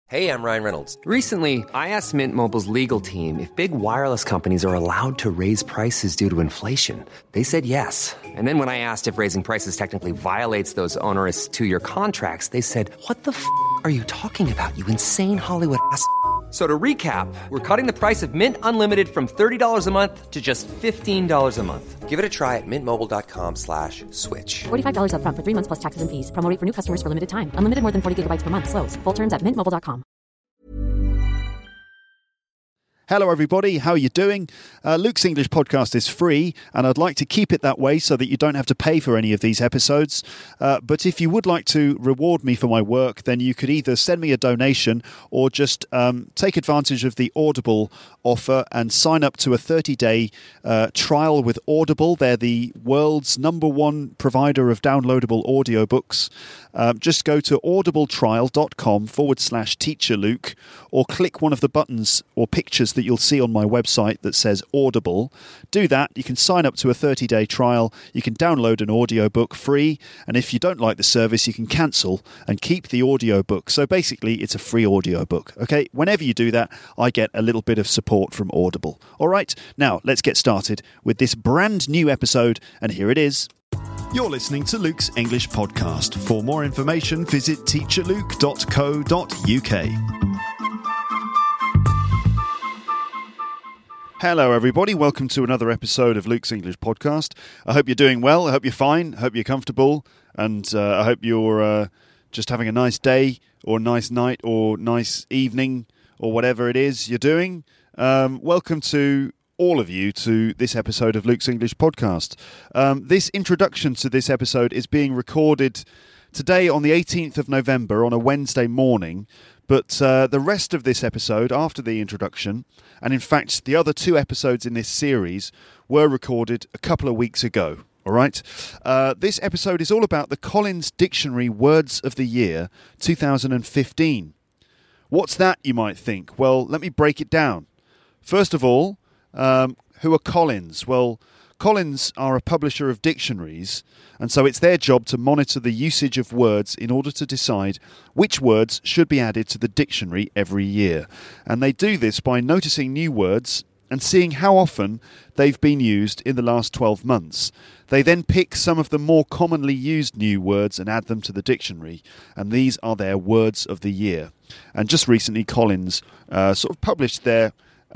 Hey, I'm Ryan Reynolds. Recently, I asked Mint Mobile's legal team if big wireless companies are allowed to raise prices due to inflation. They said yes. And then when I asked if raising prices technically violates those onerous two-year contracts, they said, "What the f*** are you talking about, you insane Hollywood ass?" So to recap, we're cutting the price of Mint Unlimited from $30 a month to just $15 a month. Give it a try at mintmobile.com/switch. $45 up front for 3 months plus taxes and fees. Promo rate for new customers for limited time. Unlimited more than 40 gigabytes per month. Slows full terms at mintmobile.com. Hello everybody, how are you doing? Luke's English podcast is free and I'd like to keep it that way so that you don't have to pay for any of these episodes. But if you would like to reward me for my work, then you could either send me a donation or just take advantage of the Audible offer and sign up to a 30-day trial with Audible. They're the world's #1 provider of downloadable audiobooks. Just go to audibletrial.com/teacherluke or click one of the buttons or pictures that you'll see on my website that says Audible. Do that. You can sign up to a 30-day trial. You can download an audiobook free. And if you don't like the service, you can cancel and keep the audiobook. So basically, it's a free audiobook. Okay, whenever you do that, I get a little bit of support from Audible. All right, now let's get started with this brand new episode. And here it is. You're listening to Luke's English podcast. For more information, visit teacherluke.co.uk. Hello everybody, welcome to another episode of Luke's English podcast. I hope you're doing well, I hope you're fine, I hope you're comfortable, and I hope you're just having a nice day, or nice night, or nice evening, or whatever it is you're doing. Welcome to all of you to this episode of Luke's English podcast. This introduction to this episode is being recorded today on the 18th of November on a Wednesday morning, but the rest of this episode, after the introduction, and in fact the other 2 episodes in this series, were recorded a couple of weeks ago. All right. This episode is all about the Collins Dictionary Words of the Year 2015. What's that, you might think? Well, let me break it down. First of all, who are Collins? Well, Collins are a publisher of dictionaries, and so it's their job to monitor the usage of words in order to decide which words should be added to the dictionary every year. And they do this by noticing new words and seeing how often they've been used in the last 12 months. They then pick some of the more commonly used new words and add them to the dictionary, and these are their words of the year. And just recently, Collins sort of published their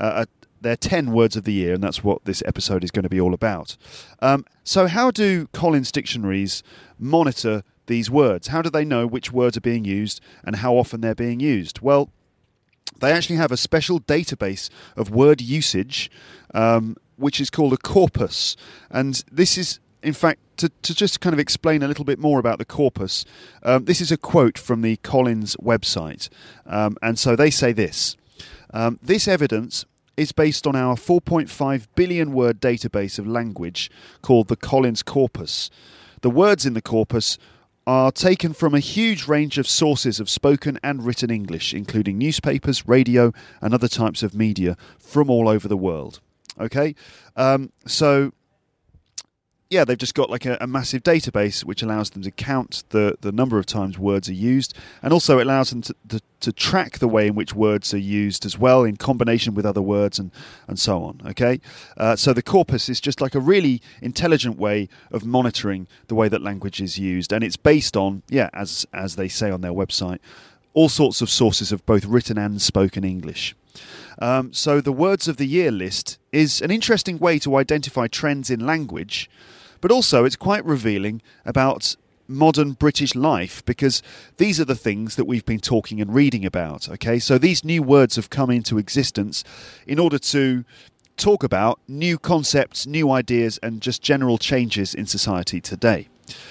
10 words of the year, and that's what this episode is going to be all about. So how do Collins dictionaries monitor these words? How do they know which words are being used and how often they're being used? Well, they actually have a special database of word usage, which is called a corpus. And this is, in fact, to just kind of explain a little bit more about the corpus, this is a quote from the Collins website. And so they say this: this evidence is based on our 4.5 billion word database of language called the Collins Corpus. The words in the corpus are taken from a huge range of sources of spoken and written English, including newspapers, radio, and other types of media from all over the world. Okay, so yeah, they've just got like a massive database which allows them to count the number of times words are used, and also it allows them to track the way in which words are used as well in combination with other words and so on. Okay, so the corpus is just like a really intelligent way of monitoring the way that language is used, and it's based on, as they say on their website, all sorts of sources of both written and spoken English. So the Words of the Year list is an interesting way to identify trends in language, but also it's quite revealing about modern British life, because these are the things that we've been talking and reading about. Okay, so these new words have come into existence in order to talk about new concepts, new ideas, and just general changes in society today.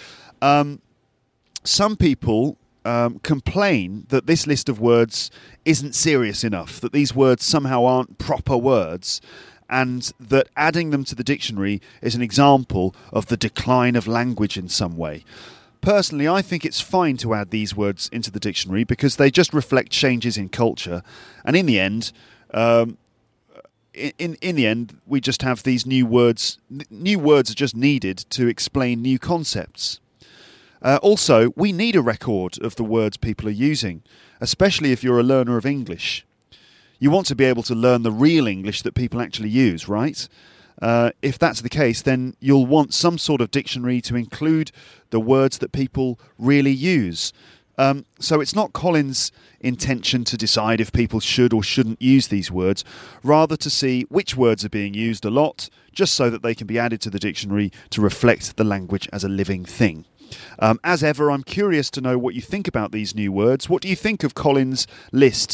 Some people complain that this list of words isn't serious enough, that these words somehow aren't proper words, and that adding them to the dictionary is an example of the decline of language in some way. Personally, I think it's fine to add these words into the dictionary because they just reflect changes in culture, and in the end, we just have these new words. New words are just needed to explain new concepts. Also, we need a record of the words people are using, especially if you're a learner of English. You want to be able to learn the real English that people actually use, right? If that's the case, then you'll want some sort of dictionary to include the words that people really use. So it's not Colin's intention to decide if people should or shouldn't use these words, rather to see which words are being used a lot, just so that they can be added to the dictionary to reflect the language as a living thing. As ever, I'm curious to know what you think about these new words. What do you think of Colin's list?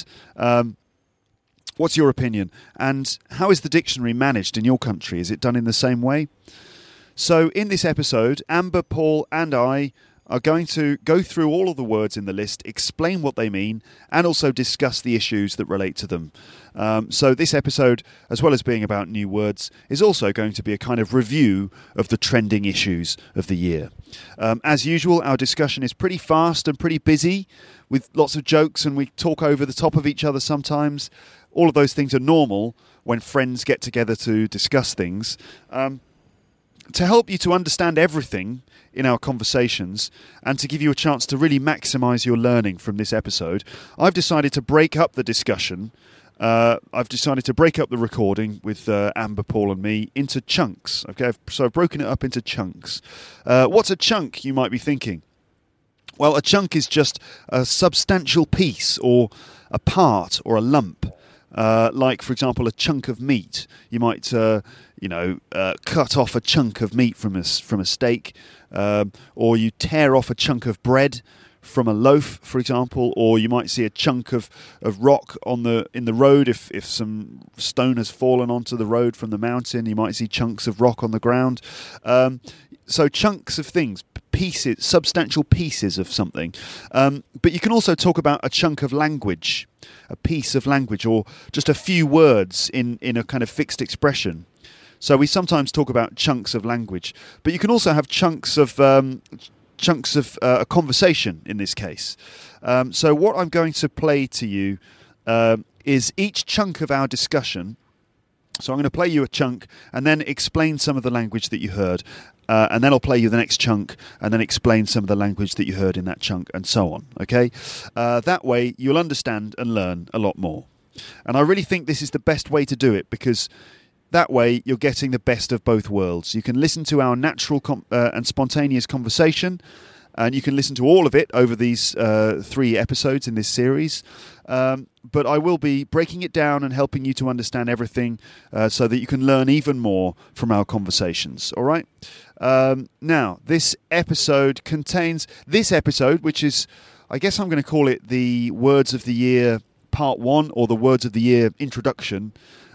What's your opinion? And how is the dictionary managed in your country? Is it done in the same way? So in this episode, Amber, Paul and I are going to go through all of the words in the list, explain what they mean, and also discuss the issues that relate to them. So this episode, as well as being about new words, is also going to be a kind of review of the trending issues of the year. As usual, our discussion is pretty fast and pretty busy, with lots of jokes, and we talk over the top of each other sometimes. All of those things are normal when friends get together to discuss things. To help you to understand everything in our conversations and to give you a chance to really maximise your learning from this episode, I've decided to break up the discussion. I've decided to break up the recording with Amber, Paul and me into chunks. Okay, so I've broken it up into chunks. What's a chunk, you might be thinking? Well, a chunk is just a substantial piece or a part or a lump. Like, for example, a chunk of meat. You might, cut off a chunk of meat from a steak, or you tear off a chunk of bread from a loaf, for example, or you might see a chunk of rock in the road. If some stone has fallen onto the road from the mountain, you might see chunks of rock on the ground. So chunks of things, pieces, substantial pieces of something. But you can also talk about a chunk of language, a piece of language, or just a few words in a kind of fixed expression. So we sometimes talk about chunks of language, but you can also have chunks of a conversation in this case. So what I'm going to play to you is each chunk of our discussion. So I'm going to play you a chunk and then explain some of the language that you heard. And then I'll play you the next chunk and then explain some of the language that you heard in that chunk and so on. Okay? That way you'll understand and learn a lot more. And I really think this is the best way to do it, because that way you're getting the best of both worlds. You can listen to our natural and spontaneous conversation, and you can listen to all of it over these 3 episodes in this series. But I will be breaking it down and helping you to understand everything so that you can learn even more from our conversations. All right? Now, this episode, which is, I guess I'm going to call it the Words of the Year Part 1, or the Words of the Year Introduction.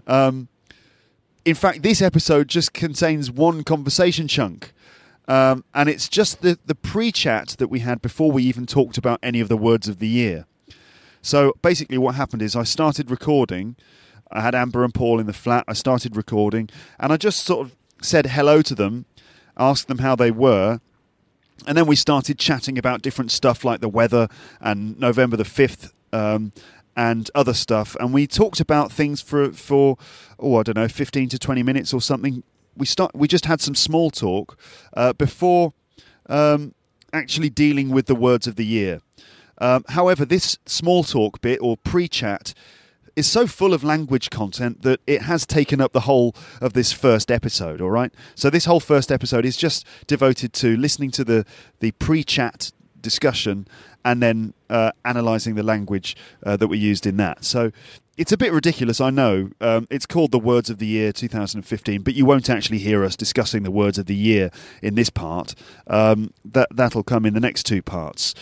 In fact, this episode just contains one conversation chunk. And it's just the pre-chat that we had before we even talked about any of the words of the year. So basically what happened is I started recording. I had Amber and Paul in the flat. I started recording and I just sort of said hello to them, asked them how they were. And then we started chatting about different stuff like the weather and November the 5th and other stuff. And we talked about things for 15 to 20 minutes or something. We just had some small talk before actually dealing with the words of the year. However, this small talk bit or pre-chat is so full of language content that it has taken up the whole of this first episode, all right? So this whole first episode is just devoted to listening to the pre-chat discussion and then analysing the language that we used in that. So it's a bit ridiculous, I know. It's called the Words of the Year 2015, but you won't actually hear us discussing the words of the year in this part. That'll come in the next 2 parts.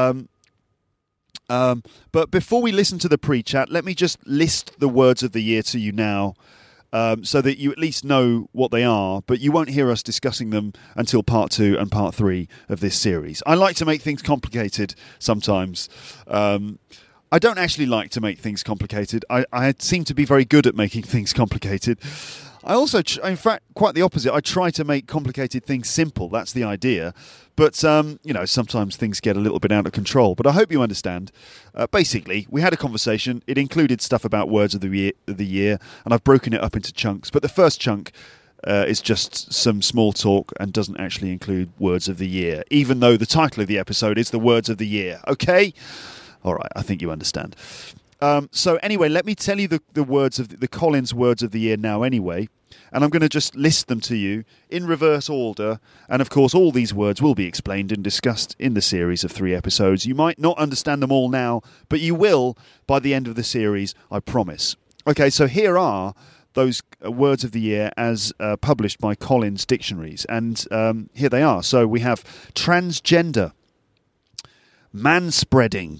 But before we listen to the pre-chat, let me just list the words of the year to you now, so that you at least know what they are, but you won't hear us discussing them until part 2 and part 3 of this series. I like to make things complicated sometimes. I don't actually like to make things complicated. I seem to be very good at making things complicated. I also, in fact, quite the opposite. I try to make complicated things simple. That's the idea. But, sometimes things get a little bit out of control. But I hope you understand. Basically, we had a conversation. It included stuff about words of the year, and I've broken it up into chunks. But the first chunk, is just some small talk and doesn't actually include words of the year, even though the title of the episode is the words of the year. Okay? All right, I think you understand. So anyway, let me tell you the words of the Collins words of the year now anyway. And I'm going to just list them to you in reverse order. And of course, all these words will be explained and discussed in the series of 3 episodes. You might not understand them all now, but you will by the end of the series, I promise. Okay, so here are those words of the year as published by Collins Dictionaries. And here they are. So we have transgender, manspreading,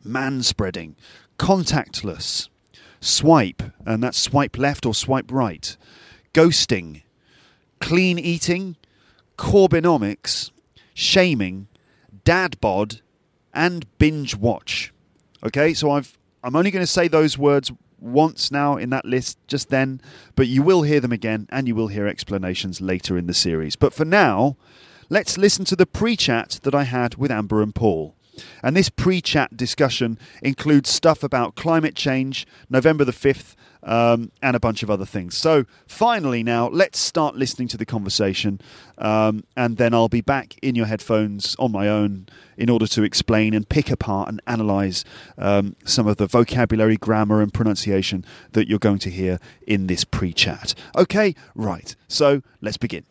contactless, swipe, and that's swipe left or swipe right, ghosting, clean eating, Corbynomics, shaming, dad bod, and binge watch. Okay, so I'm only going to say those words once now in that list just then, but you will hear them again and you will hear explanations later in the series. But for now, let's listen to the pre-chat that I had with Amber and Paul. And this pre-chat discussion includes stuff about climate change, November the 5th, and a bunch of other things. So finally now, let's start listening to the conversation, and then I'll be back in your headphones on my own in order to explain and pick apart and analyse some of the vocabulary, grammar and pronunciation that you're going to hear in this pre-chat. Okay, right, so let's begin.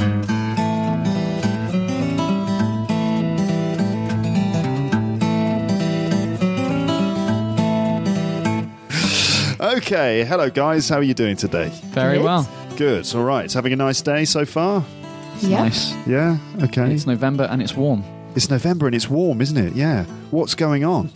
Okay, hello guys, how are you doing today? Very well. Good, all right. Having a nice day so far? Yeah. Nice. Yeah, okay. It's November and it's warm. It's November and it's warm, isn't it? Yeah. What's going on?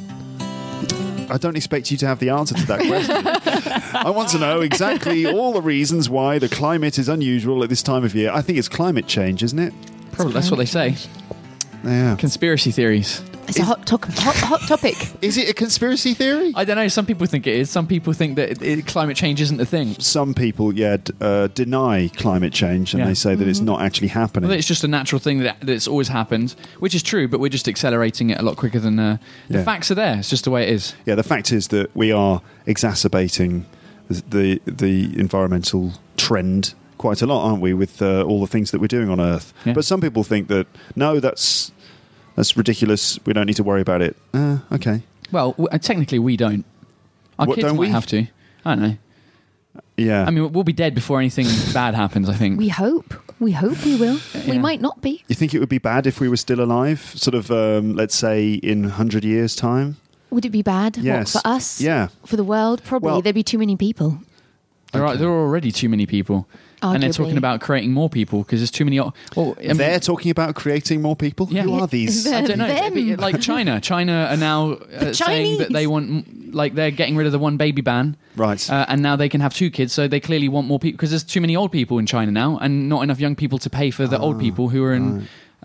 I don't expect you to have the answer to that question. I want to know exactly all the reasons why the climate is unusual at this time of year. I think it's climate change, isn't it? Probably, that's what they say. Yeah. Conspiracy theories. It's a hot topic. Is it a conspiracy theory? I don't know. Some people think it is. Some people think that climate change isn't a thing. Some people, deny climate change and they say that it's not actually happening. Well, it's just a natural thing that's always happened, which is true, but we're just accelerating it a lot quicker than... The facts are there. It's just the way it is. Yeah, the fact is that we are exacerbating the environmental trend quite a lot, aren't we, with all the things that we're doing on Earth. Yeah. But some people think that, no, that's ridiculous. We don't need to worry about it. Okay. Well, technically we don't. Our kids might have to. I don't know. Yeah. I mean, we'll be dead before anything bad happens, I think. We hope. We will. Yeah. We might not be. You think it would be bad if we were still alive? Sort of, let's say, in 100 years' time? Would it be bad? Yes. What, for us? Yeah. For the world? Probably. Well, there'd be too many people. There are already too many people. Arguably. And they're talking about creating more people because there's too many... they're talking about creating more people? Yeah. Who are these? I don't know. Like China. China are now saying that they want... Like, they're getting rid of the one baby ban. Right. And now they can have 2 kids, so they clearly want more people because there's too many old people in China now and not enough young people to pay for the old people who are in...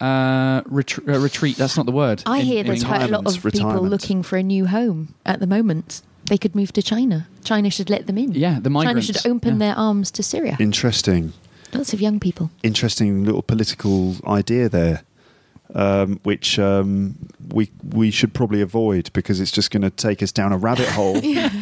retreat, that's not the word. I hear there's quite a lot of people looking for a new home at the moment. They could move to China. China should let them in. Yeah, the migrants. China should open their arms to Syria. Interesting. Lots of young people. Interesting little political idea there, which we should probably avoid because it's just going to take us down a rabbit hole.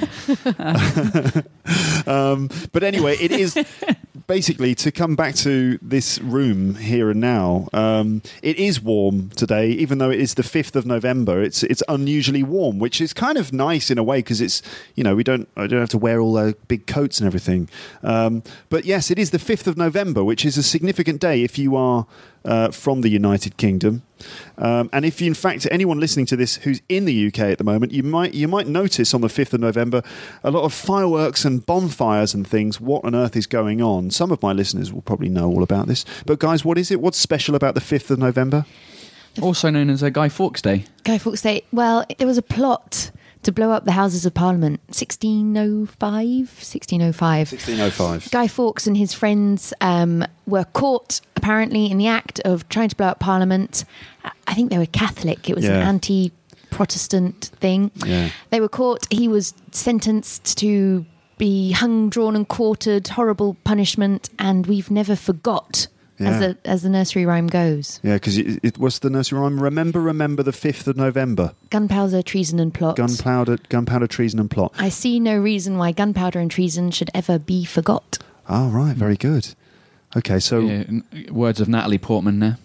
But anyway, it is... Basically, to come back to this room here and now, it is warm today, even though it is the 5th of November. It's unusually warm, which is kind of nice in a way because it's, I don't have to wear all our big coats and everything. But yes, it is the 5th of November, which is a significant day if you are from the United Kingdom. And if, in fact, anyone listening to this who's in the UK at the moment, you might notice on the 5th of November a lot of fireworks and bonfires and things. What on earth is going on? Some of my listeners will probably know all about this. But guys, what is it? What's special about the 5th of November? Also known as Guy Fawkes Day. Guy Fawkes Day. Well, there was a plot to blow up the Houses of Parliament. 1605. Guy Fawkes and his friends were caught, apparently, in the act of trying to blow up Parliament. I think they were Catholic. It was an anti-Protestant thing. Yeah. They were caught. He was sentenced to be hung, drawn and quartered, horrible punishment, and we've never forgot. Yeah. As the nursery rhyme goes. Yeah, because it was the nursery rhyme. Remember the 5th of November. Gunpowder, treason and plot. Gunpowder, treason and plot. I see no reason why gunpowder and treason should ever be forgot. Oh, right, very good. Okay, so words of Natalie Portman there.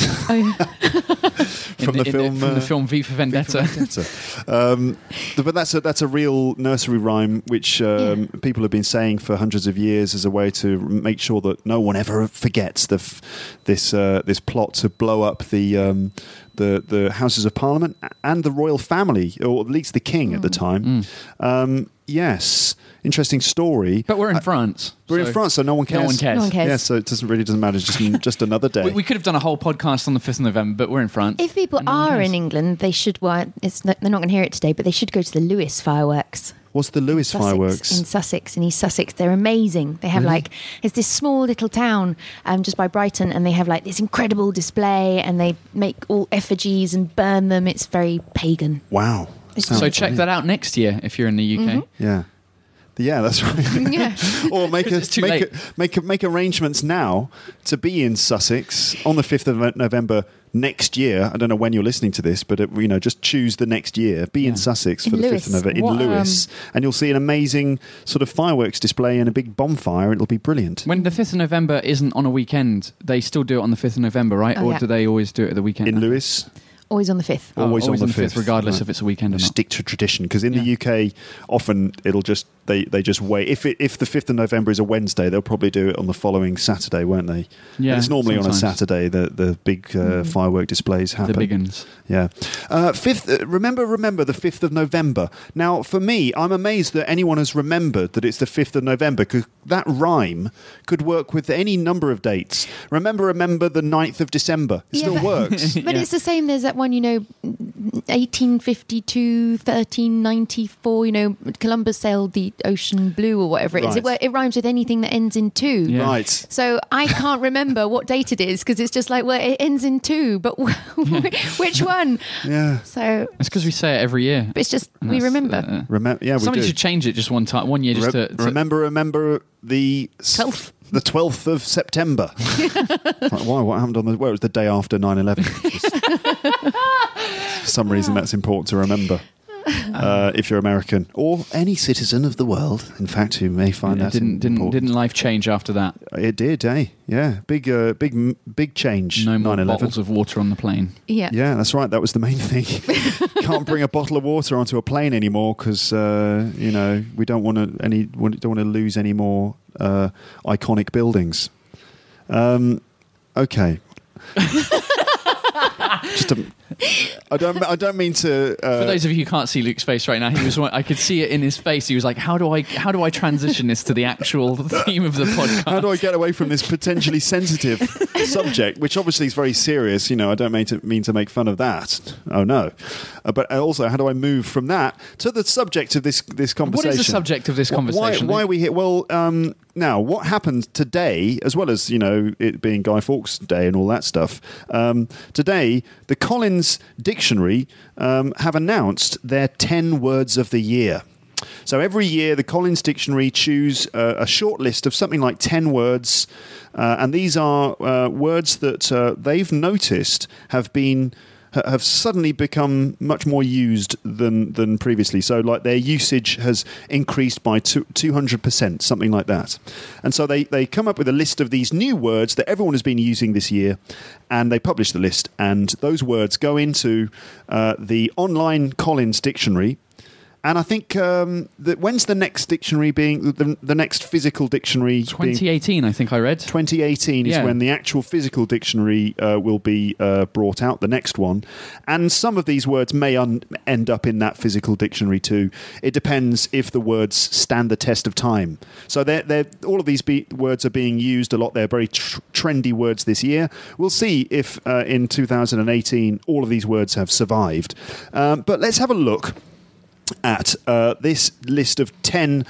From the film V for Vendetta. But that's a real nursery rhyme which people have been saying for hundreds of years as a way to make sure that no one ever forgets this plot to blow up the Houses of Parliament and the royal family, or at least the king at the time. Yes, interesting story. But we're in France. We're in France, so no one cares. No one cares. No one cares. Yeah, so it doesn't matter. It's just another day. We could have done a whole podcast on the 5th of November, but we're in France. If people are in England, they should. They're not going to hear it today, but they should go to the Lewis fireworks. What's the Lewis fireworks? In Sussex, in East Sussex. They're amazing. They have it's this small little town just by Brighton, and they have this incredible display, and they make all effigies and burn them. It's very pagan. Wow. So check that out next year if you're in the UK. Mm-hmm. Yeah. Yeah, that's right. Yeah. Or make arrangements now to be in Sussex on the 5th of November next year. I don't know when you're listening to this, but just choose the next year. Be in Sussex for the 5th of November in Lewis, and you'll see an amazing sort of fireworks display and a big bonfire. It'll be brilliant. When the 5th of November isn't on a weekend, they still do it on the 5th of November, right? Or do they always do it at the weekend? In Lewis? Always on the 5th. Always on the 5th, regardless if it's a weekend or not. Stick to tradition, because in the UK, often it'll just they just wait. If the 5th of November is a Wednesday, they'll probably do it on the following Saturday, won't they? Yeah, and it's normally sometimes. on a Saturday the big firework displays happen. The big uns. Yeah. Remember the 5th of November. Now, for me, I'm amazed that anyone has remembered that it's the 5th of November, because that rhyme could work with any number of dates. Remember the 9th of December. It still works. But it's the same. There's that one, 1852, 1394, Columbus sailed the ocean blue or whatever it is. It rhymes with anything that ends in 2. Yeah. Right. So I can't remember what date it is, because it's just it ends in 2, but which one? Yeah. So it's because we say it every year. It's just we remember. Somebody should change it just one year. Just to remember the 12th. The 12th of September. Why? What happened on the... Well, it was the day after 9/11. For some reason, that's important to remember. If you're American or any citizen of the world, in fact, who may find that important. Didn't life change after that? It did, yeah. Big change. No more 9/11. bottles of water on the plane. Yeah, that's right. That was the main thing. Can't bring a bottle of water onto a plane anymore because we don't want to lose any more iconic buildings. Okay. I don't mean to. For those of you who can't see Luke's face right now, I could see it in his face. He was like, "How do I transition this to the actual theme of the podcast? How do I get away from this potentially sensitive subject, which obviously is very serious? I don't mean to make fun of that. Oh no, but also, how do I move from that to the subject of this conversation? What is the subject of this conversation? Why are we here? Well, now what happened today, as well as it being Guy Fawkes Day and all that stuff. Today, the Collins Dictionary have announced their 10 words of the year. So every year, the Collins Dictionary choose a short list of something like 10 words, and these are words that they've noticed have suddenly become much more used than previously. So, their usage has increased by 200%, something like that. And so they come up with a list of these new words that everyone has been using this year, and they publish the list. And those words go into the online Collins Dictionary. And I think that when's the next dictionary being the next physical dictionary? 2018, I think I read. 2018 is when the actual physical dictionary will be brought out. The next one, and some of these words may end up in that physical dictionary too. It depends if the words stand the test of time. So all of these words are being used a lot. They're very trendy words this year. We'll see if in 2018 all of these words have survived. But let's have a look at this list of 10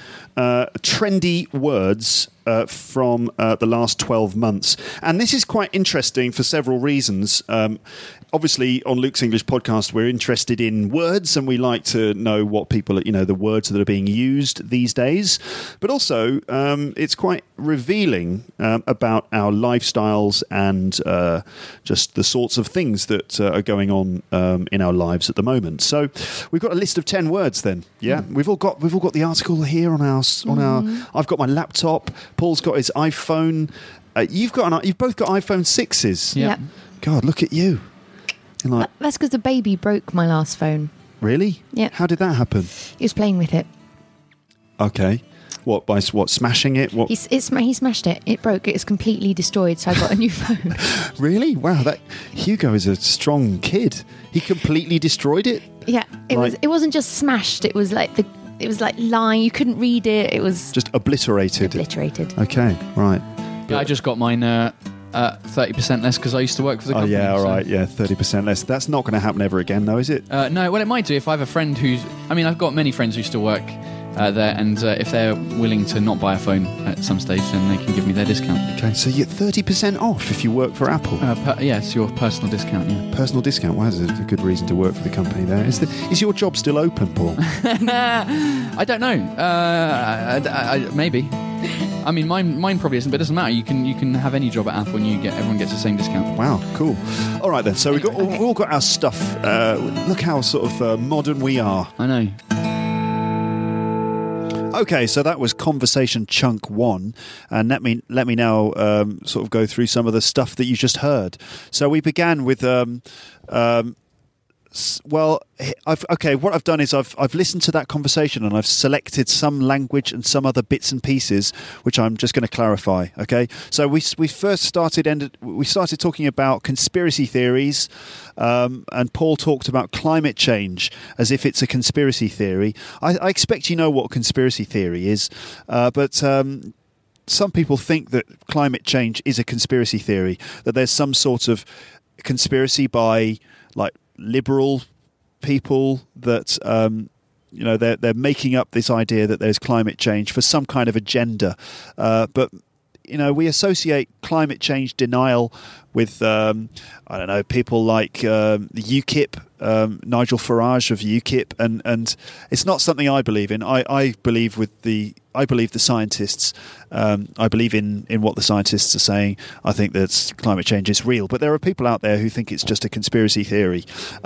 trendy words from the last 12 months. And this is quite interesting for several reasons. Obviously, on Luke's English Podcast, we're interested in words and we like to know what people, the words that are being used these days. But also, it's quite revealing about our lifestyles and just the sorts of things that are going on in our lives at the moment. So we've got a list of 10 words then. Yeah, we've all got the article here on our. I've got my laptop. Paul's got his iPhone. You've both got iPhone 6s. Yeah. Yep. God, look at you. You're like, That's because the baby broke my last phone. really? Yeah. How did that happen? He was playing with it. Okay. What, by smashing it? What? He smashed it. It broke. It was completely destroyed. So I got a new phone. Really? Wow, Hugo is a strong kid. He completely destroyed it? Yeah, it wasn't just smashed. It was like lying. You couldn't read it. It was Just obliterated. Okay, right. Yeah, I just got mine 30% less because I used to work for the company. Oh, yeah, all so- right. Yeah, 30% less. That's not going to happen ever again, though, is it? No, well, it might do if I have a friend I've got many friends who still work there, and if they're willing to not buy a phone at some stage, then they can give me their discount. Okay, so you're 30% off if you work for Apple. Yeah, it's your personal discount, yeah. Personal discount. Wow, that's a good reason to work for the company there. Is your job still open, Paul? I don't know. Maybe. I mean, mine probably isn't, but it doesn't matter. You can have any job at Apple, and everyone gets the same discount. Wow, cool. All right then. So we've all got our stuff. Look how sort of modern we are. I know. Okay, so that was conversation chunk 1, and let me now sort of go through some of the stuff that you just heard. So we began with what I've done is I've listened to that conversation and I've selected some language and some other bits and pieces which I'm just going to clarify. Okay, so we first started talking about conspiracy theories, and Paul talked about climate change as if it's a conspiracy theory. I expect you know what conspiracy theory is, but some people think that climate change is a conspiracy theory, that there's some sort of conspiracy by like liberal people that they're making up this idea that there's climate change for some kind of agenda, but we associate climate change denial with people like the UKIP, Nigel Farage of UKIP, and it's not something I believe in. I believe the scientists. I believe in what the scientists are saying. I think that climate change is real, but there are people out there who think it's just a conspiracy theory.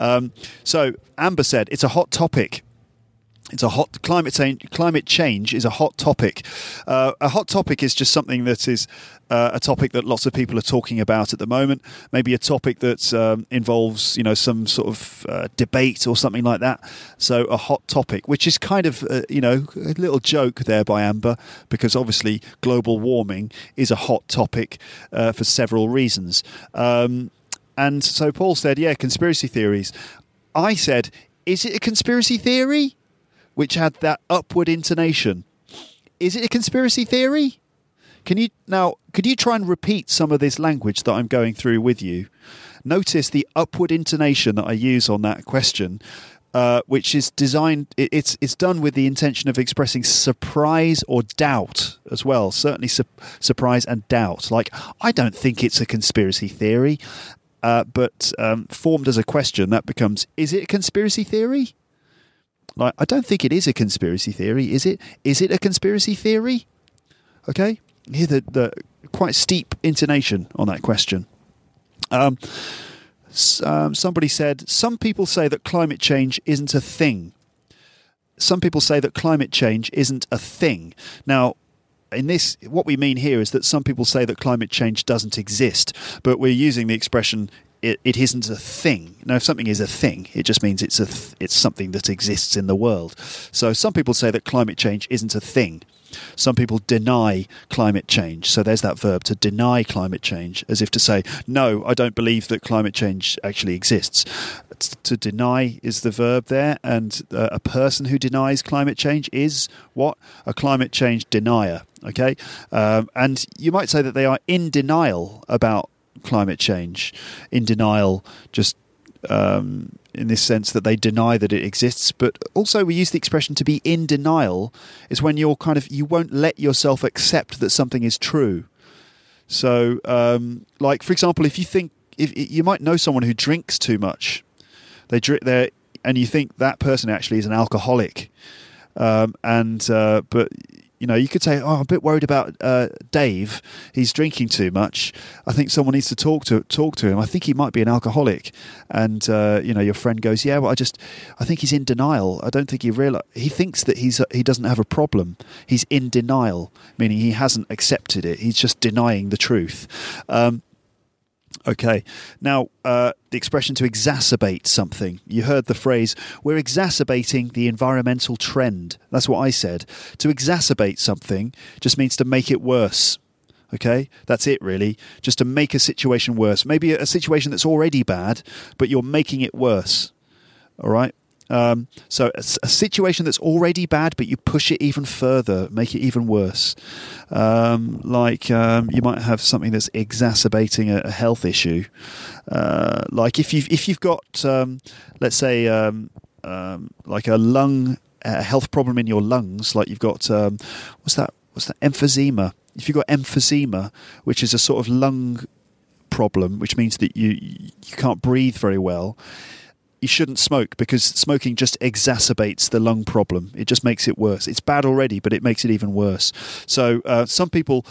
So Amber said it's a hot topic. It's a hot climate change is a hot topic. A hot topic is just something that is a topic that lots of people are talking about at the moment. Maybe a topic that involves some sort of debate or something like that. So a hot topic, which is kind of a little joke there by Amber, because obviously global warming is a hot topic for several reasons. And so Paul said, yeah, conspiracy theories. I said, is it a conspiracy theory? Which had that upward intonation. Is it a conspiracy theory? Could you try and repeat some of this language that I'm going through with you? Notice the upward intonation that I use on that question, which is designed. It's done with the intention of expressing surprise or doubt as well. Certainly, surprise and doubt. Like, I don't think it's a conspiracy theory, but formed as a question, that becomes: is it a conspiracy theory? Like, I don't think it is a conspiracy theory, is it? Is it a conspiracy theory? Okay, hear the quite steep intonation on that question. Somebody said, some people say that climate change isn't a thing. Some people say that climate change isn't a thing. Now, in this, what we mean here is that some people say that climate change doesn't exist, but we're using the expression it isn't a thing. Now, if something is a thing, it just means it's something that exists in the world. So some people say that climate change isn't a thing. Some people deny climate change. So there's that verb, to deny climate change, as if to say, no, I don't believe that climate change actually exists. To deny is the verb there, and a person who denies climate change is what? A climate change denier. Okay? And you might say that they are in denial about climate change. In denial, just in this sense that they deny that it exists. But also we use the expression to be in denial is when you won't let yourself accept that something is true. So like, for example, if you might know someone who drinks too much, and you think that person actually is an alcoholic, but You could say, "Oh, I'm a bit worried about Dave. He's drinking too much. I think someone needs to talk to him. I think he might be an alcoholic." And your friend goes, "Yeah, well, I think he's in denial. I don't think he thinks that he doesn't have a problem. He's in denial, meaning he hasn't accepted it. He's just denying the truth." Okay, now the expression to exacerbate something. You heard the phrase, "We're exacerbating the environmental trend." That's what I said. To exacerbate something just means to make it worse. Okay, that's it really. Just to make a situation worse. Maybe a situation that's already bad, but you're making it worse. All right? So a situation that's already bad, but you push it even further, make it even worse. You might have something that's exacerbating a health issue. Like if you've got, let's say, like a health problem in your lungs, like you've got what's that? Emphysema. If you've got emphysema, which is a sort of lung problem, which means that you can't breathe very well. You shouldn't smoke, because smoking just exacerbates the lung problem. It just makes it worse. It's bad already, but it makes it even worse. So some people,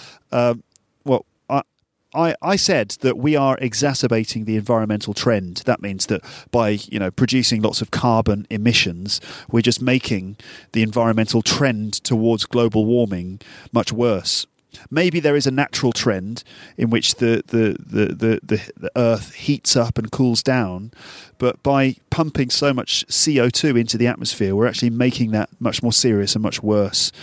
I said that we are exacerbating the environmental trend. That means that by producing lots of carbon emissions, we're just making the environmental trend towards global warming much worse. Maybe there is a natural trend in which the Earth heats up and cools down, but by pumping so much CO2 into the atmosphere, we're actually making that much more serious and much worse,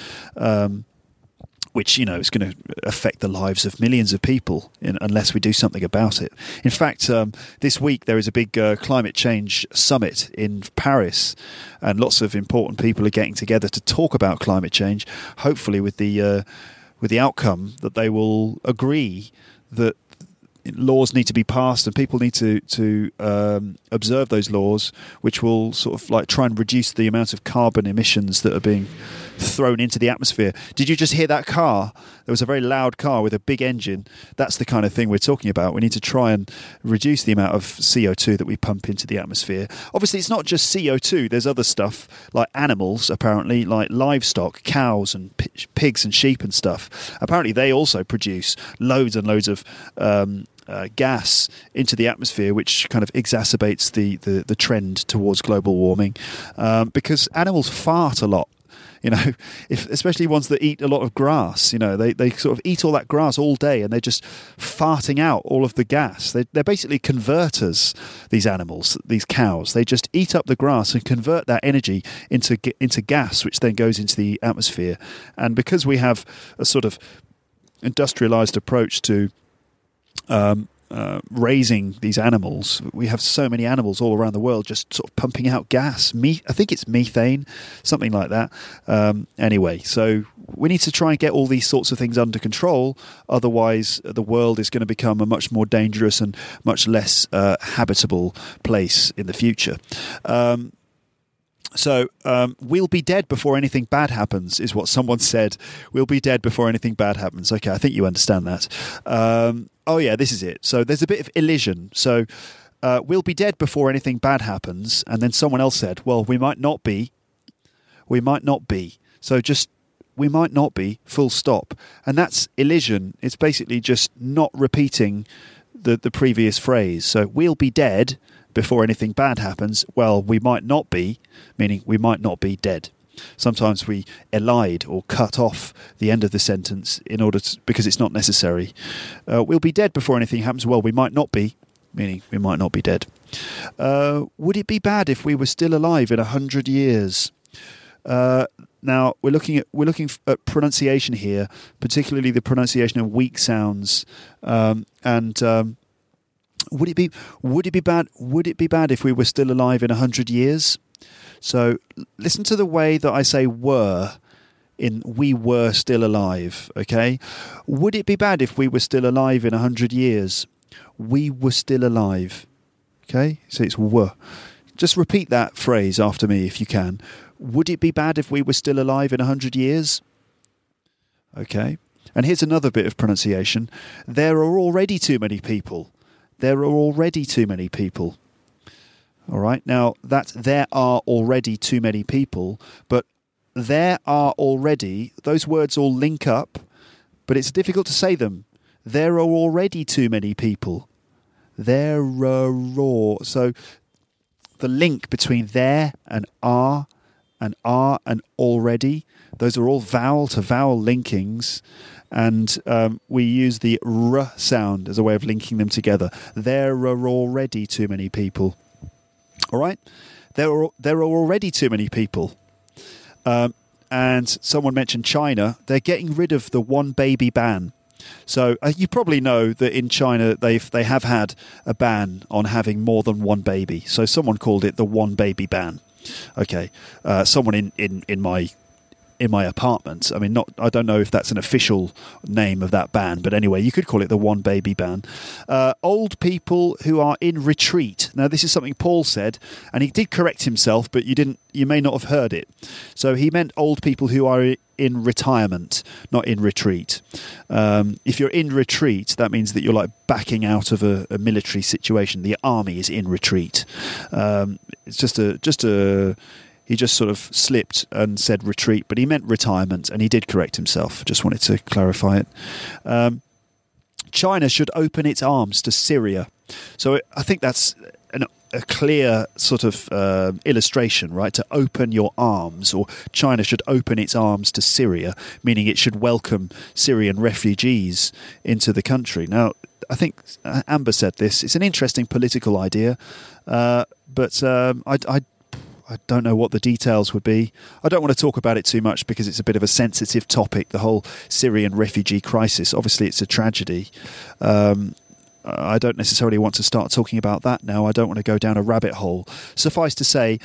which is going to affect the lives of millions of people unless we do something about it. In fact, this week there is a big climate change summit in Paris, and lots of important people are getting together to talk about climate change, hopefully with the outcome that they will agree that laws need to be passed and people need to observe those laws, which will sort of like try and reduce the amount of carbon emissions that are being thrown into the atmosphere. Did you just hear that car? There was a very loud car with a big engine. That's the kind of thing we're talking about. We need to try and reduce the amount of CO2 that we pump into the atmosphere. Obviously, it's not just CO2. There's other stuff like animals, apparently, like livestock, cows and pigs and sheep and stuff. Apparently, they also produce loads and loads of gas into the atmosphere, which kind of exacerbates the trend towards global warming, because animals fart a lot. Especially ones that eat a lot of grass, they sort of eat all that grass all day and they're just farting out all of the gas. They're basically converters, these animals, these cows. They just eat up the grass and convert that energy into gas, which then goes into the atmosphere. And because we have a sort of industrialized approach to raising these animals, we have so many animals all around the world just sort of pumping out gas. I think it's methane, something like that. Anyway, so we need to try and get all these sorts of things under control. Otherwise, the world is going to become a much more dangerous and much less habitable place in the future. So we'll be dead before anything bad happens, is what someone said. We'll be dead before anything bad happens. Okay, I think you understand that. Oh, yeah, this is it. So there's a bit of elision. So we'll be dead before anything bad happens. And then someone else said, well, we might not be. We might not be. So just, we might not be, full stop. And that's elision. It's basically just not repeating the previous phrase. So we'll be dead before anything bad happens. Well, we might not be, meaning we might not be dead. Sometimes we elide or cut off the end of the sentence because it's not necessary. We'll be dead before anything happens. Well, we might not be, meaning we might not be dead. Would it be bad if we were still alive in 100 years? Now we're looking at pronunciation here, particularly the pronunciation of weak sounds. Would it be bad if we were still alive in 100 years? So listen to the way that I say were in we were still alive, okay? Would it be bad if we were still alive in 100 years? We were still alive, okay? So it's were. Just repeat that phrase after me if you can. Would it be bad if we were still alive in 100 years? Okay. And here's another bit of pronunciation. There are already too many people. There are already too many people. All right. Now, there are already too many people, but there are already, those words all link up, but it's difficult to say them. There are already too many people. There are. So the link between there and are and already, those are all vowel to vowel linkings. And we use the r sound as a way of linking them together. There are already too many people. All right? There are already too many people. And someone mentioned China. They're getting rid of the one baby ban. So you probably know that in China they have had a ban on having more than one baby. So someone called it the one baby ban. Okay, someone in my apartment. I mean, I don't know if that's an official name of that ban, but anyway, you could call it the one baby ban. Old people who are in retreat. Now, this is something Paul said, and he did correct himself, but you may not have heard it. So he meant old people who are in retirement, not in retreat. If you're in retreat, that means that you're like backing out of a military situation. The army is in retreat. It's just a. He just sort of slipped and said retreat, but he meant retirement, and he did correct himself. Just wanted to clarify it. China should open its arms to Syria. So I think that's a clear sort of illustration, right? To open your arms, or China should open its arms to Syria, meaning it should welcome Syrian refugees into the country. Now, I think Amber said this. It's an interesting political idea, but I don't know what the details would be. I don't want to talk about it too much because it's a bit of a sensitive topic, the whole Syrian refugee crisis. Obviously, it's a tragedy. I don't necessarily want to start talking about that now. I don't want to go down a rabbit hole. Suffice to say,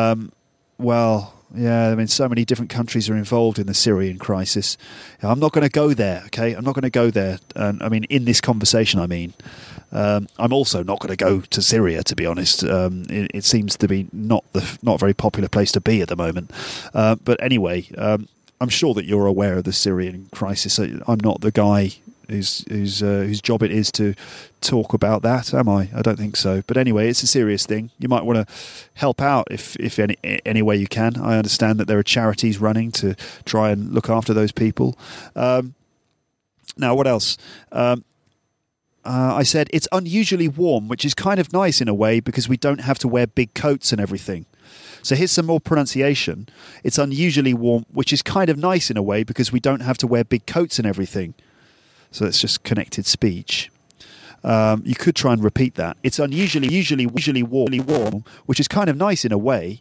so many different countries are involved in the Syrian crisis. I'm not going to go there, okay? I'm not going to go there. In this conversation, I'm also not going to go to Syria, to be honest. It seems to be not a very popular place to be at the moment. But anyway, I'm sure that you're aware of the Syrian crisis. I'm not the guy whose job it is to talk about that, am I? I don't think so. But anyway, it's a serious thing. You might want to help out if any way you can. I understand that there are charities running to try and look after those people. Now, what else? I said it's unusually warm, which is kind of nice in a way because we don't have to wear big coats and everything. So here's some more pronunciation. It's unusually warm, which is kind of nice in a way because we don't have to wear big coats and everything. So it's just connected speech. You could try and repeat that. It's unusually warm, which is kind of nice in a way.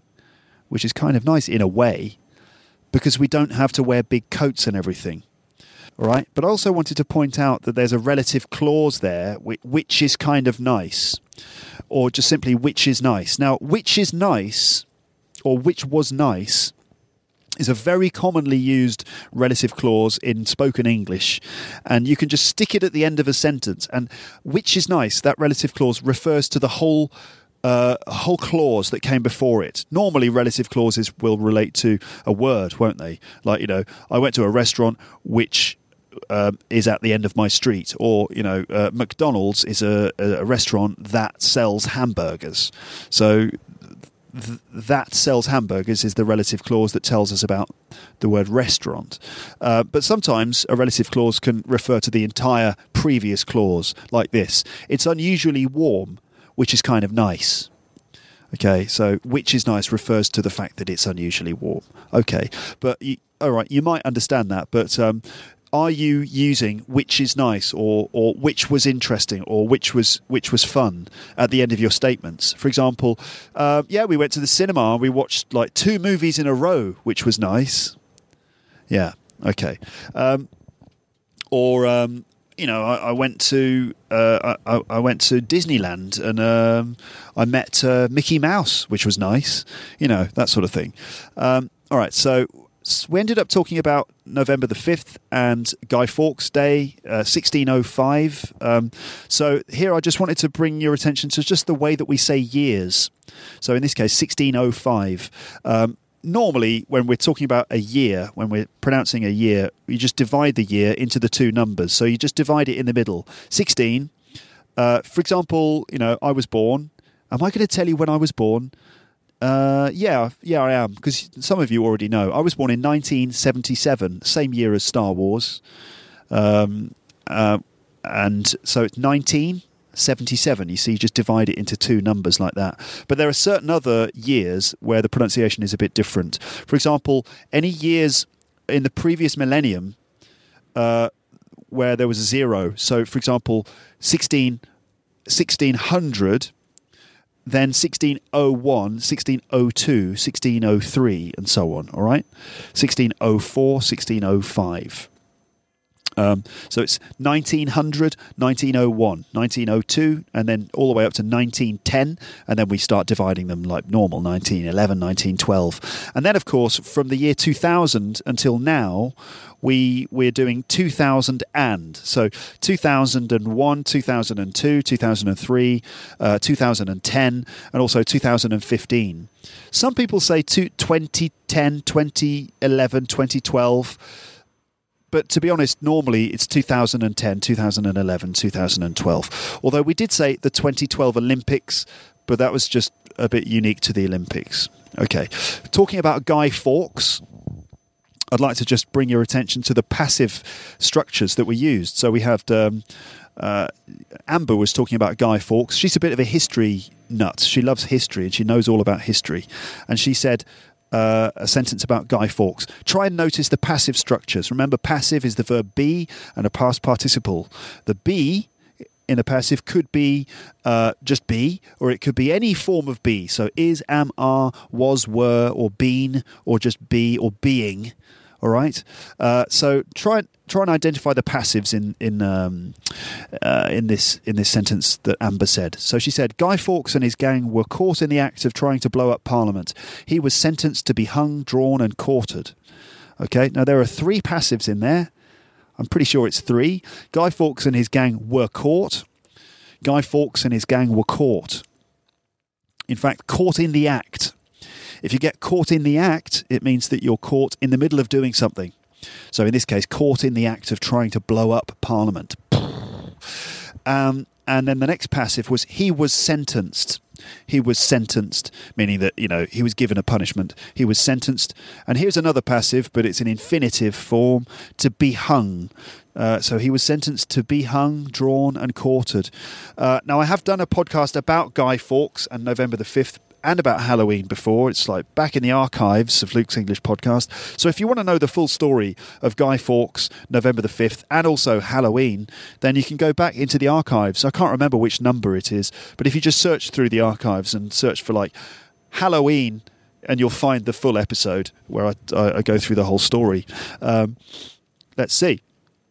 Because we don't have to wear big coats and everything. All right. But I also wanted to point out that there's a relative clause there, which is kind of nice, or just simply which is nice. Now, which is nice, or which was nice, is a very commonly used relative clause in spoken English, and you can just stick it at the end of a sentence. And which is nice, that relative clause refers to the whole clause that came before it. Normally, relative clauses will relate to a word, won't they? Like, I went to a restaurant which is at the end of my street, or McDonald's is a restaurant that sells hamburgers. So that sells hamburgers is the relative clause that tells us about the word restaurant. But sometimes a relative clause can refer to the entire previous clause, like this. It's unusually warm, which is kind of nice. Okay, so which is nice refers to the fact that it's unusually warm. Okay, but all right, you might understand that, but are you using which is nice or which was interesting or which was fun at the end of your statements? For example, we went to the cinema and we watched like 2 movies in a row, which was nice. Yeah, okay. I went to Disneyland and I met Mickey Mouse, which was nice. That sort of thing. All right, so we ended up talking about November the 5th and Guy Fawkes Day, 1605. So here I just wanted to bring your attention to just the way that we say years. So in this case, 1605. Normally, when we're talking about a year, when we're pronouncing a year, you just divide the year into the 2 numbers. So you just divide it in the middle. 16, for example, I was born. Am I going to tell you when I was born? Yeah, I am, because some of you already know. I was born in 1977, same year as Star Wars. And so it's 1977. You see, you just divide it into two numbers like that. But there are certain other years where the pronunciation is a bit different. For example, any years in the previous millennium where there was a zero. So, for example, 1600, then 1601, 1602, 1603, and so on, all right? 1604, 1605. So it's 1900, 1901, 1902, and then all the way up to 1910, and then we start dividing them like normal, 1911, 1912. And then, of course, from the year 2000 until now, we're doing 2000 and. So 2001, 2002, 2003, 2010, and also 2015. Some people say 2010, 2011, 2012. But to be honest, normally it's 2010, 2011, 2012. Although we did say the 2012 Olympics, but that was just a bit unique to the Olympics. Okay, talking about Guy Fawkes, I'd like to just bring your attention to the passive structures that were used. So we have Amber was talking about Guy Fawkes. She's a bit of a history nut. She loves history and she knows all about history. And she said a sentence about Guy Fawkes. Try and notice the passive structures. Remember, passive is the verb be and a past participle. The be in a passive could be just be, or it could be any form of be. So is, am, are, was, were, or been, or just be, or being. All right. So try and identify the passives in this sentence that Amber said. So she said, Guy Fawkes and his gang were caught in the act of trying to blow up Parliament. He was sentenced to be hung, drawn, and quartered. Okay. Now there are three passives in there. I'm pretty sure it's three. Guy Fawkes and his gang were caught. Guy Fawkes and his gang were caught. In fact, caught in the act. If you get caught in the act, it means that you're caught in the middle of doing something. So in this case, caught in the act of trying to blow up Parliament. And then the next passive was he was sentenced. He was sentenced, meaning that, he was given a punishment. He was sentenced. And here's another passive, but it's an infinitive form, to be hung. So he was sentenced to be hung, drawn, and quartered. Now, I have done a podcast about Guy Fawkes and November the 5th, and about Halloween before. It's like back in the archives of Luke's English podcast. So if you want to know the full story of Guy Fawkes, November the 5th, and also Halloween, then you can go back into the archives. I can't remember which number it is, but if you just search through the archives and search for like Halloween, and you'll find the full episode where I go through the whole story. Let's see.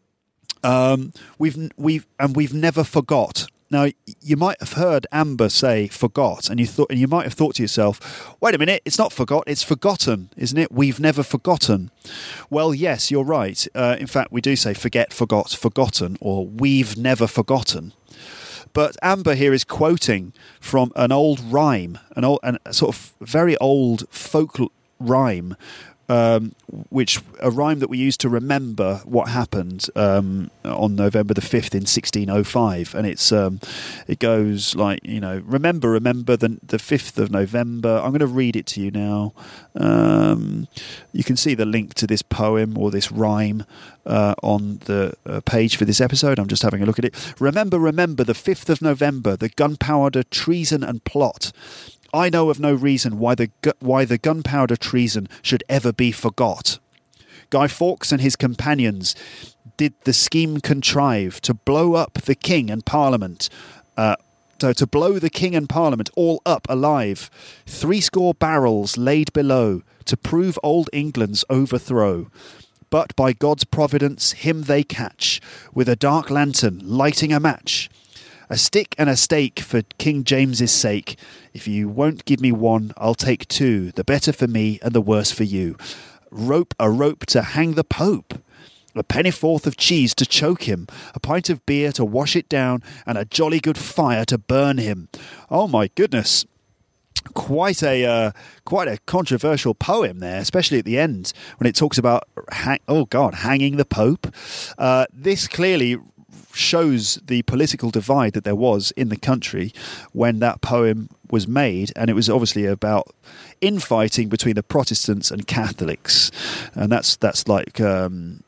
We've never forgot. Now, you might have heard Amber say forgot, and you might have thought to yourself, wait a minute, it's not forgot, it's forgotten, isn't it? We've never forgotten. Well, yes, you're right. In fact, we do say forget, forgot, forgotten, or we've never forgotten. But Amber here is quoting from an old rhyme, a sort of very old folk rhyme, which a rhyme that we used to remember what happened on November the 5th in 1605, and it goes like, remember the 5th of November. I'm going to read it to you now. You can see the link to this poem or this rhyme on the page for this episode. I'm just having a look at it. Remember the 5th of November, the gunpowder treason and plot. I know of no reason why the gunpowder treason should ever be forgot. Guy Fawkes and his companions did the scheme contrive to blow up the king and Parliament, to blow the king and Parliament all up alive, 70 barrels laid below, to prove old England's overthrow. But by God's providence him they catch, with a dark lantern lighting a match. A stick and a stake for King James's sake. If you won't give me one, I'll take two, the better for me and the worse for you. A rope to hang the Pope. A pennyworth of cheese to choke him, a pint of beer to wash it down, and a jolly good fire to burn him. Oh my goodness. Quite a controversial poem there, especially at the end when it talks about hanging the Pope. This clearly shows the political divide that there was in the country when that poem was made, and it was obviously about infighting between the Protestants and Catholics, and that's the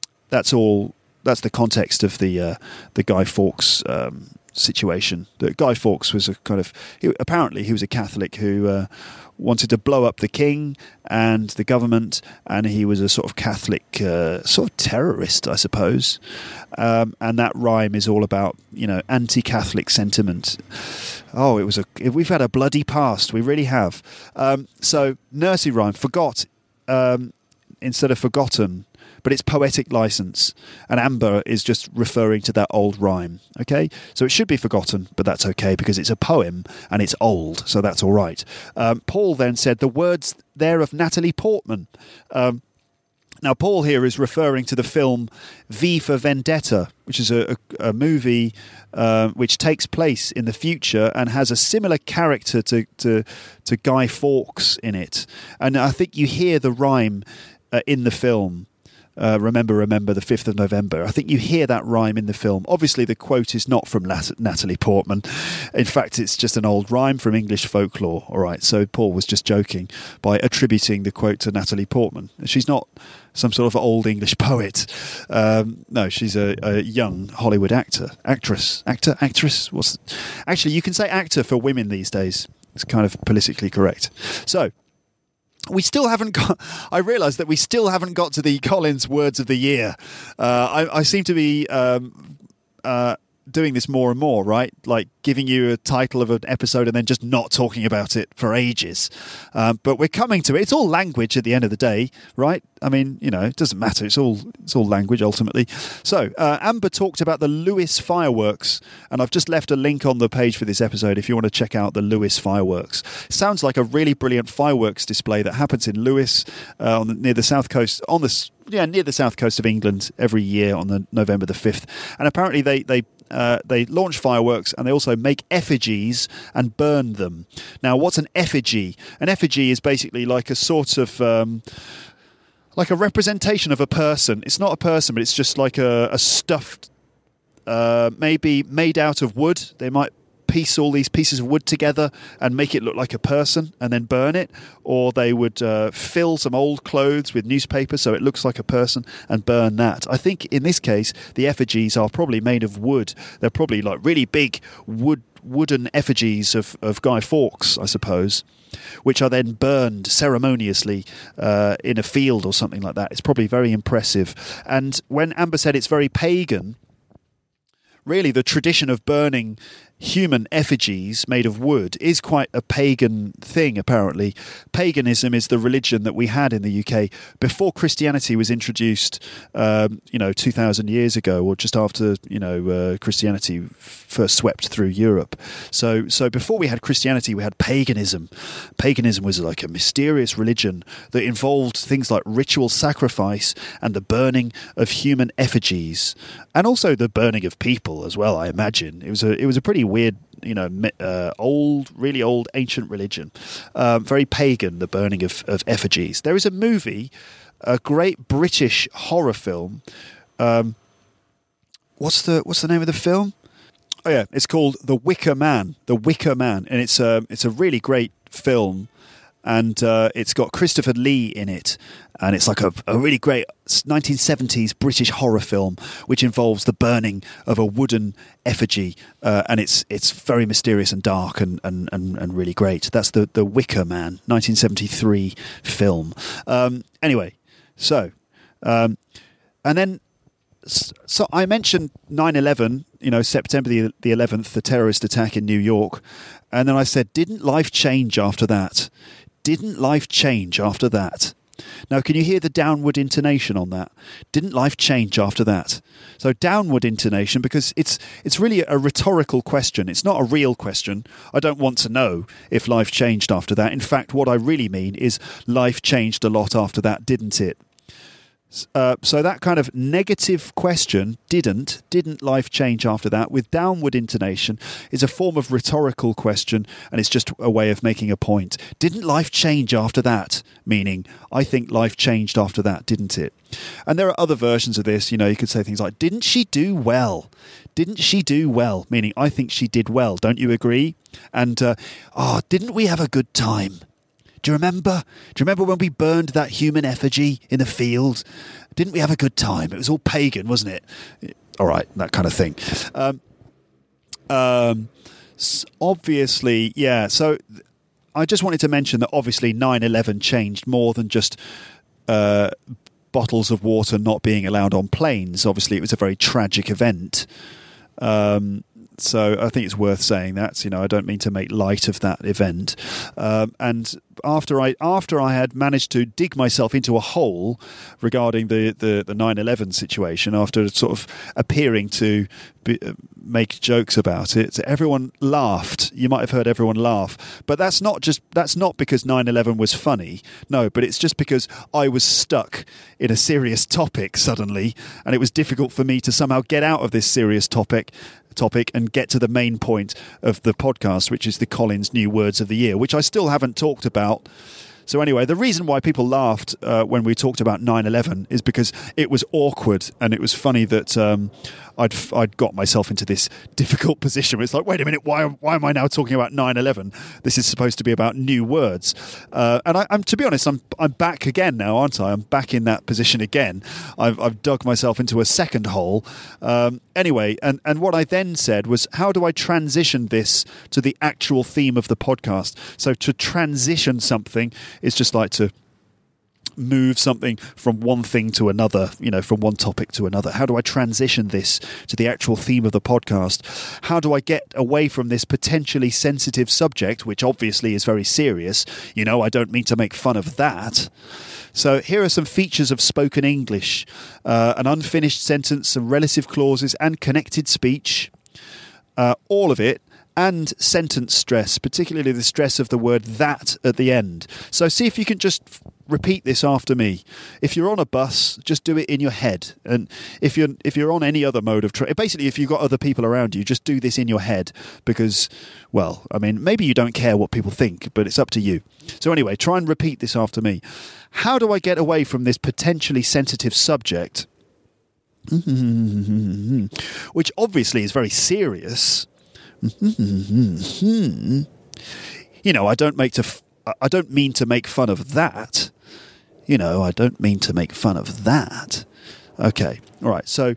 context of the Guy Fawkes situation. That Guy Fawkes was apparently he was a Catholic who wanted to blow up the king and the government, and he was a sort of Catholic sort of terrorist, I suppose. And that rhyme is all about, anti-Catholic sentiment. Oh, we've had a bloody past. We really have. So nursery rhyme, forgot instead of forgotten, but it's poetic license, and Amber is just referring to that old rhyme. Okay, so it should be forgotten, but that's okay because it's a poem and it's old, so that's all right. Paul then said the words there of Natalie Portman. Now, Paul here is referring to the film V for Vendetta, which is a movie which takes place in the future and has a similar character to Guy Fawkes in it. And I think you hear the rhyme in the film. Remember the 5th of November. I think you hear that rhyme in the film. Obviously, the quote is not from Natalie Portman. In fact, it's just an old rhyme from English folklore. All right, so Paul was just joking by attributing the quote to Natalie Portman. She's not some sort of old English poet. No, she's a young Hollywood actress. Actually, you can say actor for women these days. It's kind of politically correct. So, we still haven't got... I realise that we still haven't got to the Collins Words of the Year. I seem to be doing this more and more, right? Like giving you a title of an episode and then just not talking about it for ages. But we're coming to it. It's all language at the end of the day, right? I mean, it doesn't matter. It's all language ultimately. So Amber talked about the Lewis fireworks, and I've just left a link on the page for this episode if you want to check out the Lewis fireworks. Sounds like a really brilliant fireworks display that happens in Lewis near the south coast near the south coast of England every year on the November the 5th. And apparently they launch fireworks and they also make effigies and burn them. Now, what's an effigy? An effigy is basically like a sort of like a representation of a person. It's not a person, but it's just like a stuffed, maybe made out of wood. They might piece all these pieces of wood together and make it look like a person and then burn it, or they would fill some old clothes with newspaper so it looks like a person and burn that. I think in this case the effigies are probably made of wood. They're probably like really big wooden effigies of Guy Fawkes, I suppose, which are then burned ceremoniously in a field or something like that. It's probably very impressive. And when Amber said it's very pagan, really the tradition of burning human effigies made of wood is quite a pagan thing, apparently. Paganism is the religion that we had in the UK before Christianity was introduced, 2,000 years ago, or just after, Christianity first swept through Europe. So before we had Christianity, we had paganism. Paganism was like a mysterious religion that involved things like ritual sacrifice and the burning of human effigies, and also the burning of people as well, I imagine. It was a pretty weird, really old ancient religion. Very pagan, the burning of effigies. There is a movie, a great British horror film. What's the name of the film? Oh yeah, it's called The Wicker Man. The Wicker Man, and it's a really great film. And it's got Christopher Lee in it. And it's like a really great 1970s British horror film, which involves the burning of a wooden effigy. And it's very mysterious and dark and really great. That's the Wicker Man, 1973 film. Anyway, so... and then... So I mentioned 9/11, September the 11th, the terrorist attack in New York. And then I said, didn't life change after that? Didn't life change after that? Now, can you hear the downward intonation on that? Didn't life change after that? So downward intonation, because it's really a rhetorical question. It's not a real question. I don't want to know if life changed after that. In fact, what I really mean is life changed a lot after that, didn't it? So that kind of negative question, didn't life change after that, with downward intonation, is a form of rhetorical question, and it's just a way of making a point. Didn't life change after that? Meaning, I think life changed after that, didn't it? And there are other versions of this. You could say things like, didn't she do well? Didn't she do well? Meaning, I think she did well. Don't you agree? And, didn't we have a good time? Do you remember? Do you remember when we burned that human effigy in the field? Didn't we have a good time? It was all pagan, wasn't it? All right, that kind of thing. Obviously, yeah. So I just wanted to mention that obviously 9/11 changed more than just bottles of water not being allowed on planes. Obviously, it was a very tragic event. So I think it's worth saying that. I don't mean to make light of that event. And after I had managed to dig myself into a hole regarding the 9/11 situation, after sort of appearing to make jokes about it, everyone laughed. You might have heard everyone laugh, but that's not because 9/11 was funny. No, but it's just because I was stuck in a serious topic suddenly, and it was difficult for me to somehow get out of this serious topic and get to the main point of the podcast, which is the Collins New Words of the Year, which I still haven't talked about. So anyway, the reason why people laughed when we talked about 9/11 is because it was awkward, and it was funny that I'd got myself into this difficult position. It's like, wait a minute, why am I now talking about 9/11? This is supposed to be about new words. And I'm to be honest, I'm back again now, aren't I? I'm back in that position again. I've dug myself into a second hole. Anyway, and what I then said was, how do I transition this to the actual theme of the podcast? So to transition something is just like to move something from one thing to another, from one topic to another. How do I transition this to the actual theme of the podcast? How do I get away from this potentially sensitive subject, which obviously is very serious? I don't mean to make fun of that. So here are some features of spoken English: an unfinished sentence, some relative clauses, and connected speech. All of it. And sentence stress, particularly the stress of the word that at the end. So see if you can just repeat this after me. If you're on a bus, just do it in your head. And if you're on any other mode of basically, if you've got other people around you, just do this in your head, because, well, I mean, maybe you don't care what people think, but it's up to you. So anyway, try and repeat this after me. How do I get away from this potentially sensitive subject, which obviously is very serious? I don't mean to make fun of that. I don't mean to make fun of that. Okay, all right. So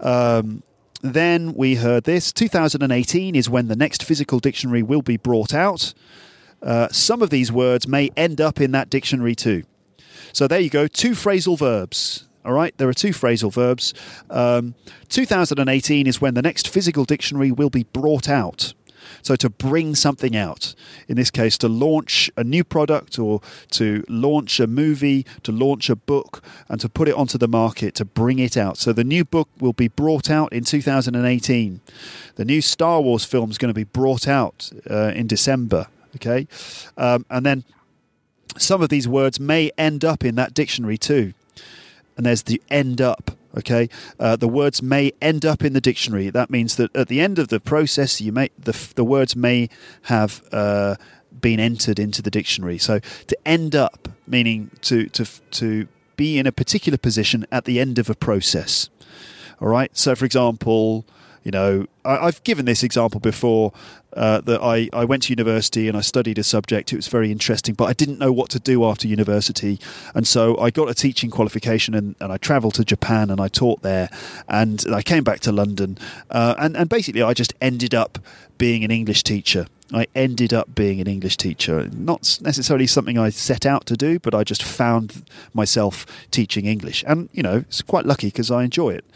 then we heard this. 2018 is when the next physical dictionary will be brought out. Some of these words may end up in that dictionary too. So there you go. 2 phrasal verbs. All right, there are 2 phrasal verbs. 2018 is when the next physical dictionary will be brought out. So to bring something out, in this case, to launch a new product, or to launch a movie, to launch a book, and to put it onto the market, to bring it out. So the new book will be brought out in 2018. The new Star Wars film is going to be brought out in December. Okay, and then some of these words may end up in that dictionary too. And there's the end up, okay? The words may end up in the dictionary. That means that at the end of the process, the words may have been entered into the dictionary. So to end up, meaning to be in a particular position at the end of a process. All right? So, for example, I've given this example before, that I went to university and I studied a subject. It was very interesting, but I didn't know what to do after university. And so I got a teaching qualification and I travelled to Japan and I taught there. And I came back to London. And basically I just ended up being an English teacher. I ended up being an English teacher. Not necessarily something I set out to do, but I just found myself teaching English. And, it's quite lucky because I enjoy it.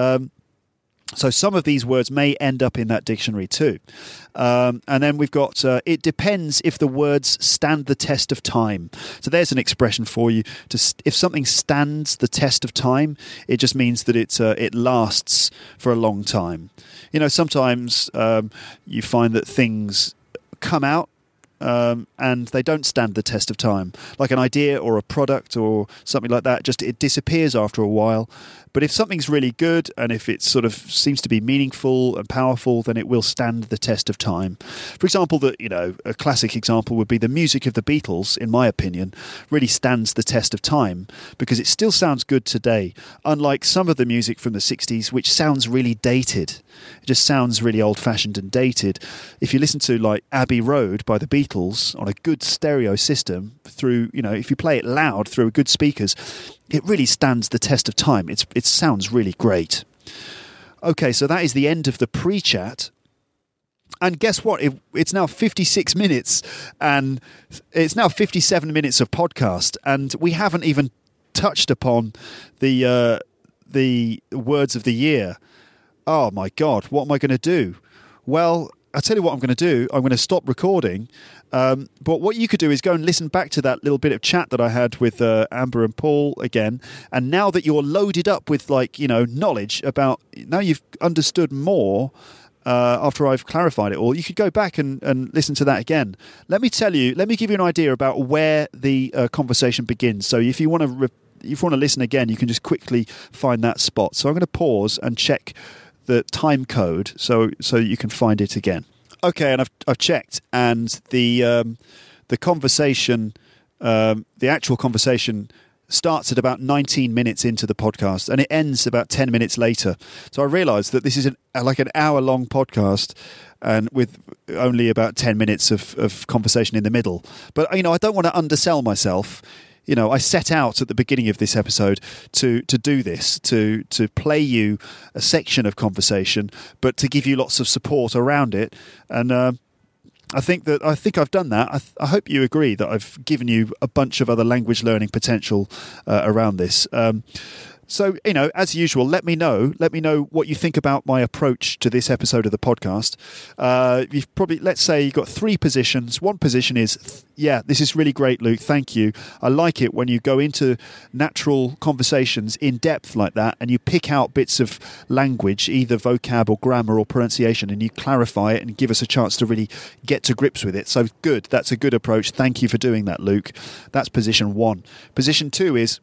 So some of these words may end up in that dictionary too. And then we've got, it depends if the words stand the test of time. So there's an expression for you. If something stands the test of time, it just means that it lasts for a long time. Sometimes you find that things come out and they don't stand the test of time. Like an idea or a product or something like that, just it disappears after a while. But if something's really good and if it sort of seems to be meaningful and powerful, then it will stand the test of time. For example, a classic example would be the music of the Beatles, in my opinion, really stands the test of time because it still sounds good today, unlike some of the music from the 60s, which sounds really dated. It just sounds really old-fashioned and dated. If you listen to like Abbey Road by the Beatles on a good stereo system through, if you play it loud through good speakers, it really stands the test of time. It sounds really great. Okay, so that is the end of the pre-chat. And guess what? It's now 56 minutes and it's now 57 minutes of podcast. And we haven't even touched upon the words of the year. Oh, my God, what am I going to do? Well, I'll tell you what I'm going to do. I'm going to stop recording. But what you could do is go and listen back to that little bit of chat that I had with Amber and Paul again. And now that you're loaded up with knowledge about, now you've understood more after I've clarified it all, you could go back and listen to that again. Let me give you an idea about where the conversation begins. So if you want to listen again, you can just quickly find that spot. So I'm going to pause and check the time code so you can find it again. Okay, and I've checked, and the conversation, the actual conversation, starts at about 19 minutes into the podcast, and it ends about 10 minutes later. So I realised that this is like an hour-long podcast, and with only about 10 minutes of conversation in the middle. But I don't want to undersell myself. I set out at the beginning of this episode to do this, to play you a section of conversation, but to give you lots of support around it. And I think I've done that. I hope you agree that I've given you a bunch of other language learning potential around this. So, as usual, let me know what you think about my approach to this episode of the podcast. Let's say you've got three positions. One position is, this is really great, Luke. Thank you. I like it when you go into natural conversations in depth like that and you pick out bits of language, either vocab or grammar or pronunciation, and you clarify it and give us a chance to really get to grips with it. So good. That's a good approach. Thank you for doing that, Luke. That's position one. Position two is,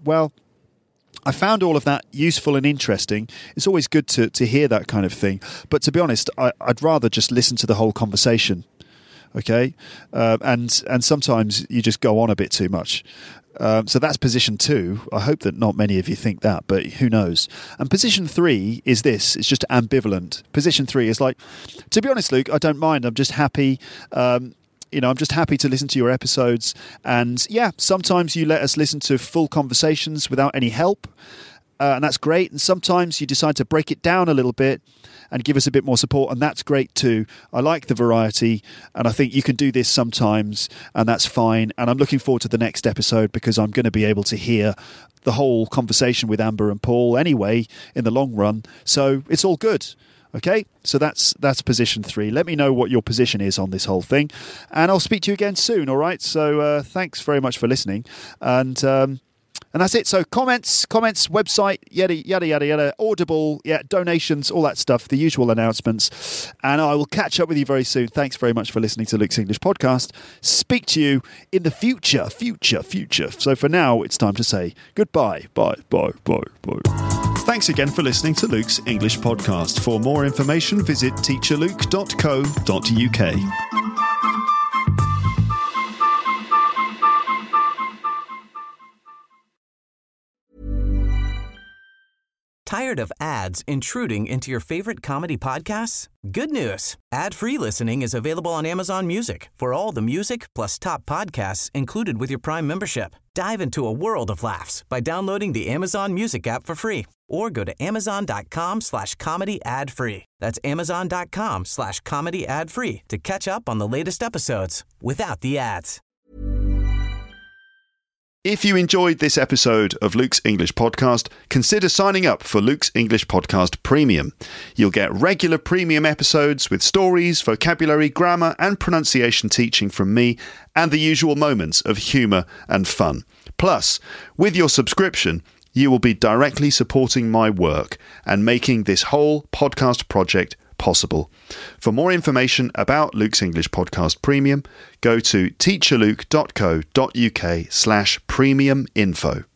I found all of that useful and interesting. It's always good to hear that kind of thing. But to be honest, I'd rather just listen to the whole conversation. Okay? And sometimes you just go on a bit too much. So that's position two. I hope that not many of you think that, but who knows? And position three is this. It's just ambivalent. Position three is like, to be honest, Luke, I don't mind. I'm just happy. I'm just happy to listen to your episodes. And sometimes you let us listen to full conversations without any help. And that's great. And sometimes you decide to break it down a little bit and give us a bit more support. And that's great too. I like the variety. And I think you can do this sometimes. And that's fine. And I'm looking forward to the next episode because I'm going to be able to hear the whole conversation with Amber and Paul anyway in the long run. So it's all good. Okay, so that's position three. Let me know what your position is on this whole thing, and I'll speak to you again soon. All right. So thanks very much for listening, and that's it. So comments, website, yada yada yada yada, Audible, donations, all that stuff, the usual announcements, and I will catch up with you very soon. Thanks very much for listening to Luke's English Podcast. Speak to you in the future. So for now, it's time to say goodbye. Bye. Thanks again for listening to Luke's English Podcast. For more information, visit teacherluke.co.uk. Tired of ads intruding into your favorite comedy podcasts? Good news. Ad-free listening is available on Amazon Music for all the music plus top podcasts included with your Prime membership. Dive into a world of laughs by downloading the Amazon Music app for free or go to amazon.com/comedy ad-free. That's amazon.com/comedy ad-free to catch up on the latest episodes without the ads. If you enjoyed this episode of Luke's English Podcast, consider signing up for Luke's English Podcast Premium. You'll get regular premium episodes with stories, vocabulary, grammar and pronunciation teaching from me and the usual moments of humour and fun. Plus, with your subscription, you will be directly supporting my work and making this whole podcast project possible. For more information about Luke's English Podcast Premium, go to teacherluke.co.uk/premium info.